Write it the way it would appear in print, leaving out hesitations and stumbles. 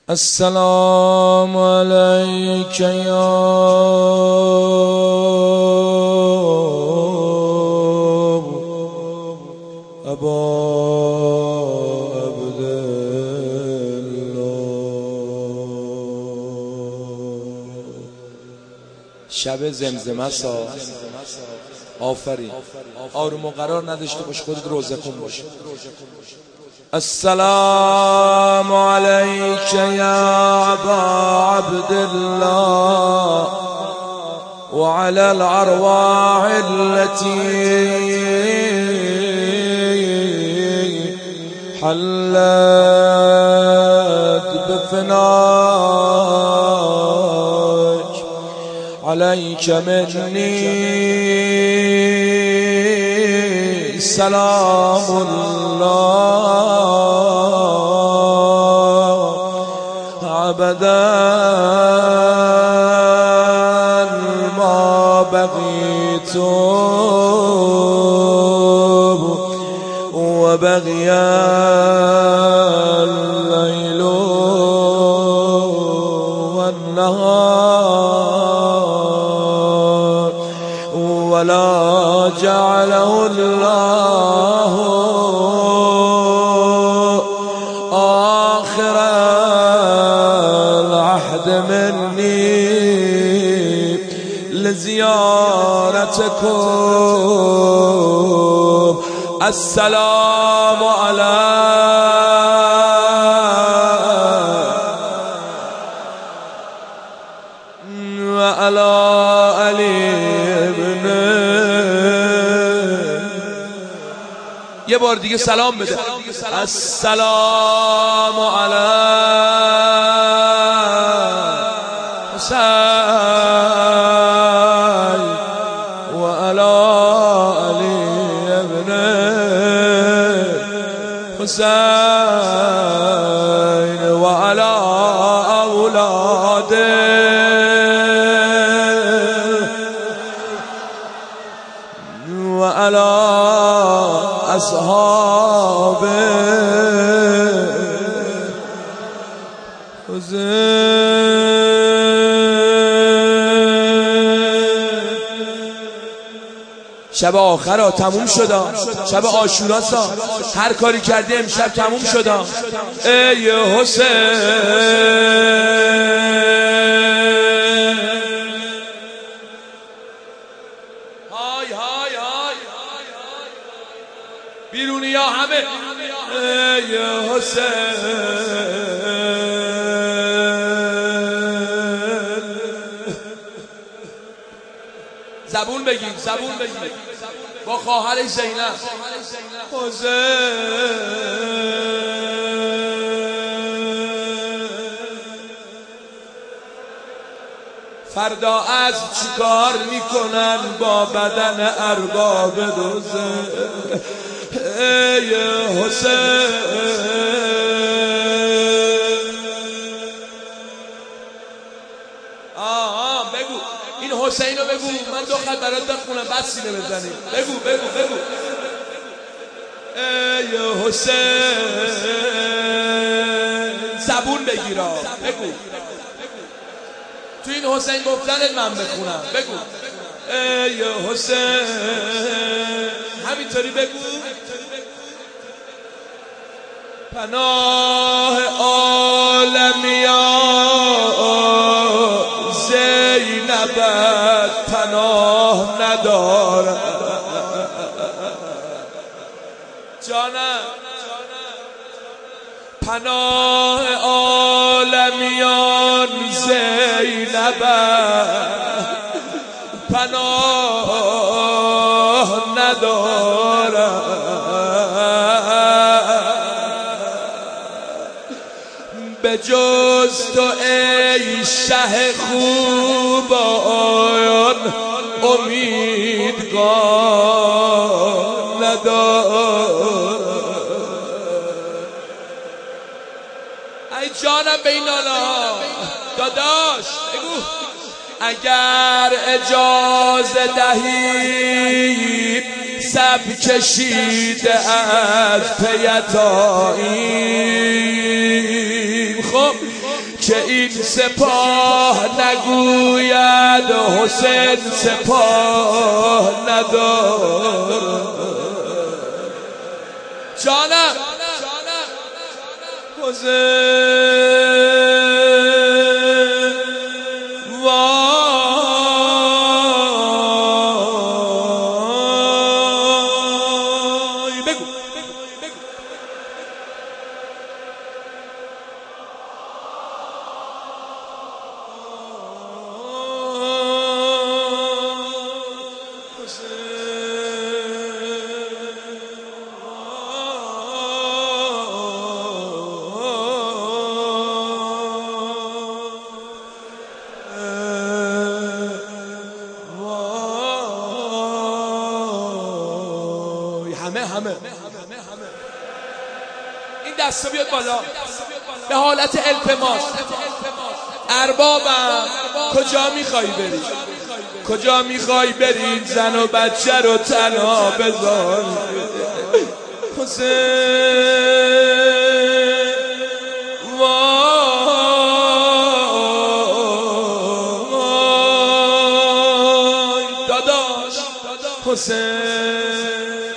السلام عليك يا أبا عبد الله. شب زمزمه سا آفرین، آروم و قرار نداشته باش، خودت روزه خون باش. السلام عليك يا أبا عبد الله وعلى الأرواح التي حلت بفناك، عليك مني سلام الله أبدا ما بقيت وبقي الليل والنهار، ولا جعله الله آخر العهد مني لزيارتكم. السلام على وعلى علي ابن. یه بار دیگه سلام بده. السلام علی حسین و علی علی ابن حسین و علی اولاده و علی أصحاب شب آخر ها تموم شد، شب عاشورا سا هر کاری کردی امشب تموم شد. ای حسین های های های بیرونی ها همه ای حسین زبون بگیر، زبون بگیر با خواهرش زینب. حسین فردا از چیکار میکنن با بدن ارباب دوزخ؟ ای حسین بگو این حسین رو بگو، من دو خط برات بخونم بعد سینه بزنیم. بگو بگو بگو ای حسین زبون بگیرا، بگو تو این حسین گفتنت من بخونم. بگو ای حسین همینطوری بگو. پناه عالمیان زینبت پناه ندارد. جانم پناه عالمیان زینبت پناه ندارد. به جز تو ای شه خوبان امیدگار ندارد. ای جانم به این نانا داداش بگو اگر اجازه دهید سب کشیده از پیتاییم خب که این سپاه نگوید حسین سپاه ندارد. جانم حسین همه این دستا بیاد بالا به حالت التماس. اربابم کجا میخوای بری؟ کجا میخوای بری؟ زن و بچه رو تنها بذار. حسین وای داداش حسین